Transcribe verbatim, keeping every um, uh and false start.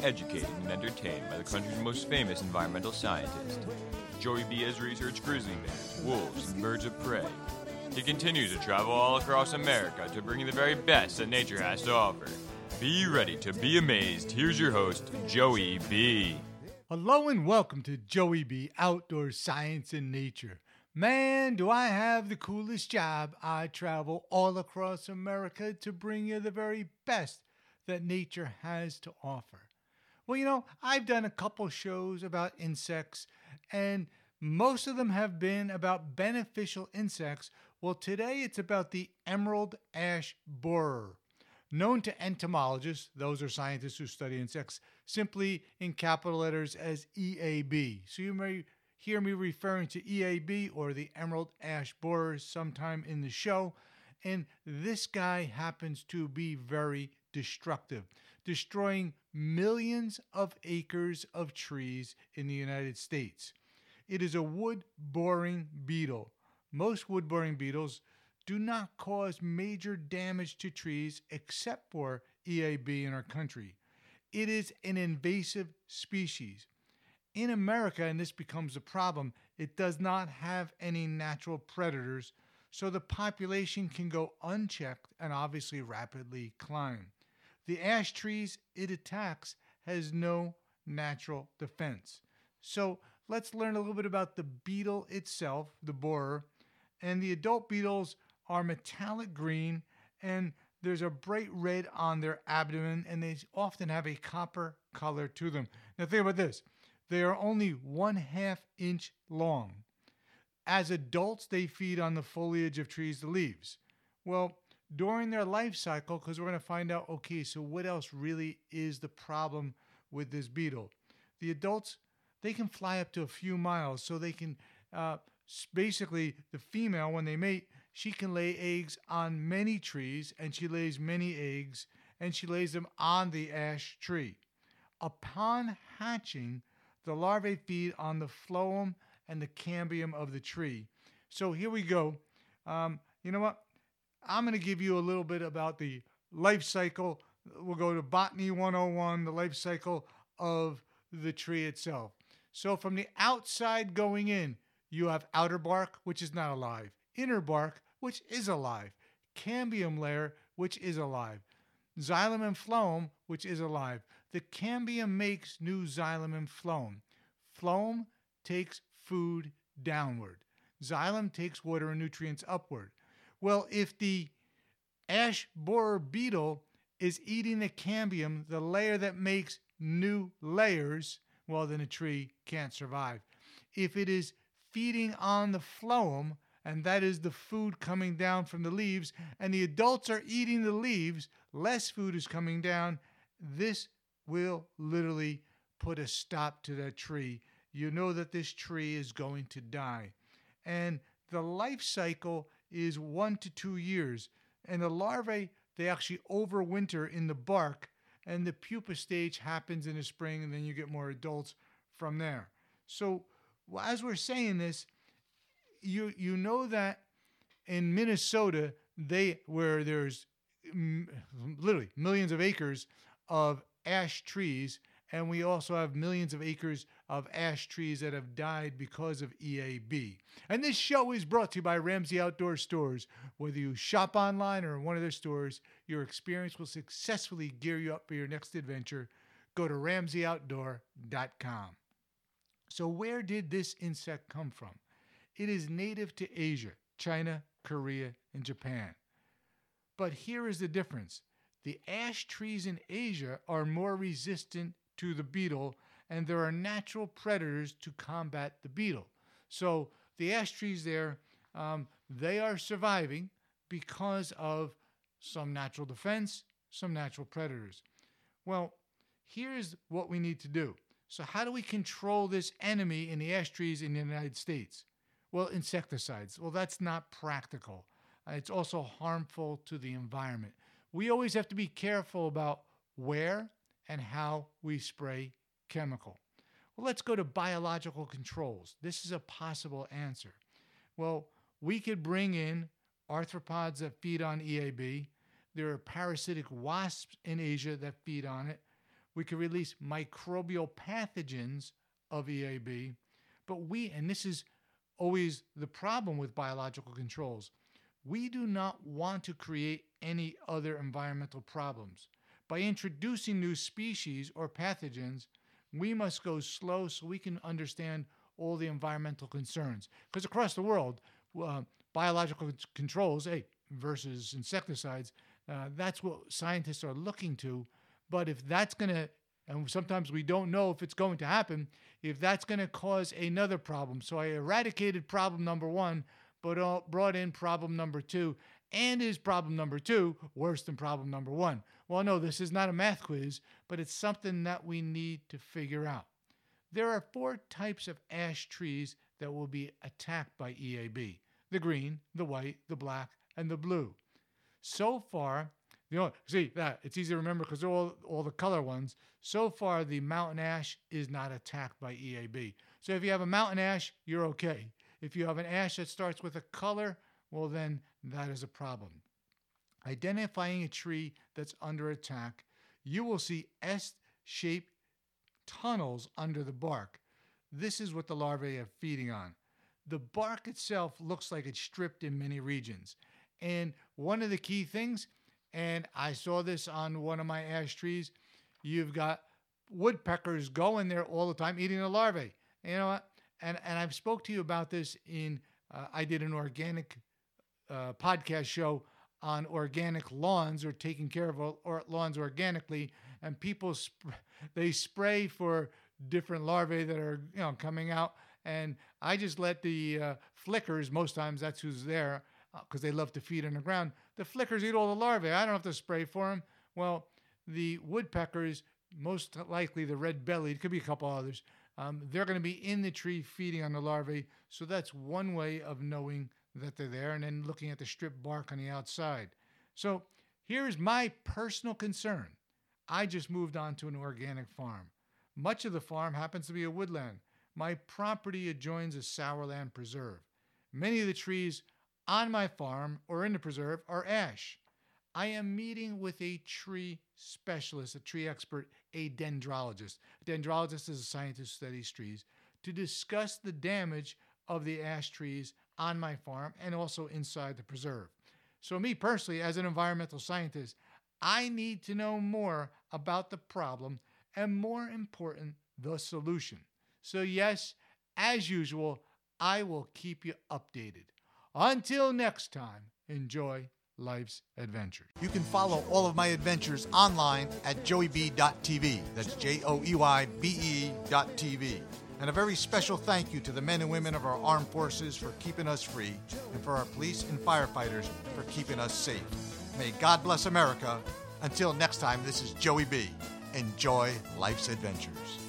educated and entertained by the country's most famous environmental scientist. Joey B has researched grizzly bears, wolves, and birds of prey. He continues to travel all across America to bring you the very best that nature has to offer. Be ready to be amazed. Here's your host, Joey B. Hello and welcome to Joey B. Outdoor Science and Nature. Man, do I have the coolest job. I travel all across America to bring you the very best that nature has to offer. Well, you know, I've done a couple shows about insects, and most of them have been about beneficial insects. Well, today it's about the emerald ash borer, known to entomologists, those are scientists who study insects, simply in capital letters as E A B. So you may hear me referring to E A B or the emerald ash borer sometime in the show. And this guy happens to be very destructive, destroying millions of acres of trees in the United States. It is a wood-boring beetle. Most wood-boring beetles do not cause major damage to trees except for E A B in our country. It is an invasive species. In America, and this becomes a problem, it does not have any natural predators, so the population can go unchecked and obviously rapidly climb. The ash trees it attacks has no natural defense. So let's learn a little bit about the beetle itself, the borer. And the adult beetles are metallic green, and there's a bright red on their abdomen, and they often have a copper color to them. Now think about this. They are only one half inch long. As adults, they feed on the foliage of trees, the leaves. Well, during their life cycle, because we're going to find out, okay, so what else really is the problem with this beetle? The adults, they can fly up to a few miles, so they can, uh, basically, the female, when they mate, she can lay eggs on many trees, and she lays many eggs, and she lays them on the ash tree. Upon hatching, the larvae feed on the phloem and the cambium of the tree. So here we go. Um, you know what? I'm going to give you a little bit about the life cycle. We'll go to Botany one oh one, the life cycle of the tree itself. So from the outside going in, you have outer bark, which is not alive. Inner bark, which is alive. Cambium layer, which is alive. Xylem and phloem, which is alive. The cambium makes new xylem and phloem. Phloem takes food downward. Xylem takes water and nutrients upward. Well, if the ash borer beetle is eating the cambium, the layer that makes new layers, well, then a tree can't survive. If it is feeding on the phloem, and that is the food coming down from the leaves, and the adults are eating the leaves, less food is coming down, this will literally put a stop to that tree. You know that this tree is going to die. And the life cycle is one to two years. And the larvae, they actually overwinter in the bark, and the pupa stage happens in the spring, and then you get more adults from there. So well, as we're saying this, you you know that in Minnesota, they where there's m- literally millions of acres of ash trees, and we also have millions of acres of ash trees that have died because of E A B. And this show is brought to you by Ramsey Outdoor Stores. Whether you shop online or in one of their stores, your experience will successfully gear you up for your next adventure. Go to ramsey outdoor dot com. So where did this insect come from? It is native to Asia, China, Korea, and Japan. But here is the difference. The ash trees in Asia are more resistant to the beetle, and there are natural predators to combat the beetle. So the ash trees there, um, they are surviving because of some natural defense, some natural predators. Well, here's what we need to do. So how do we control this enemy in the ash trees in the United States? Well, insecticides. Well, that's not practical. Uh, it's also harmful to the environment. We always have to be careful about where and how we spray chemical. Well, let's go to biological controls. This is a possible answer. Well, we could bring in arthropods that feed on E A B. There are parasitic wasps in Asia that feed on it. We can release microbial pathogens of E A B, but we, and this is always the problem with biological controls, we do not want to create any other environmental problems. By introducing new species or pathogens, we must go slow so we can understand all the environmental concerns. Because across the world, uh, biological controls, hey, versus insecticides, uh, that's what scientists are looking to. But if that's going to, and sometimes we don't know if it's going to happen, if that's going to cause another problem. So I eradicated problem number one, but uh, brought in problem number two. And is problem number two worse than problem number one? Well, no, this is not a math quiz, but it's something that we need to figure out. There are four types of ash trees that will be attacked by E A B: the green, the white, the black, and the blue. So far, you know, see that it's easy to remember because they're all, all the color ones. So far, the mountain ash is not attacked by E A B. So if you have a mountain ash, you're okay. If you have an ash that starts with a color, well, then that is a problem. Identifying a tree that's under attack, you will see S-shaped tunnels under the bark. This is what the larvae are feeding on. The bark itself looks like it's stripped in many regions. And one of the key things, and I saw this on one of my ash trees, you've got woodpeckers going there all the time eating the larvae. You know what? And, and I've spoke to you about this in, uh, I did an organic uh, podcast show on organic lawns or taking care of or lawns organically, and people sp- they spray for different larvae that are you know coming out, and I just let the uh, flickers, most times that's who's there because uh, they love to feed on the ground. The flickers eat all the larvae. I don't have to spray for them. Well, the woodpeckers, most likely the red-bellied, could be a couple others. Um, they're going to be in the tree feeding on the larvae, so that's one way of knowing that they're there, and then looking at the stripped bark on the outside. So here's my personal concern. I just moved on to an organic farm. Much of the farm happens to be a woodland. My property adjoins a sourland preserve. Many of the trees on my farm or in the preserve are ash. I am meeting with a tree specialist, a tree expert, a dendrologist. A dendrologist is a scientist who studies trees, to discuss the damage of the ash trees on my farm and also inside the preserve. So me personally, as an environmental scientist, I need to know more about the problem and, more important, the solution. So yes, as usual, I will keep you updated. Until next time, enjoy life's adventures. You can follow all of my adventures online at joey b dot t v. That's J O E Y B E dot T V. And a very special thank you to the men and women of our armed forces for keeping us free, and for our police and firefighters for keeping us safe. May God bless America. Until next time, this is Joey B. Enjoy life's adventures.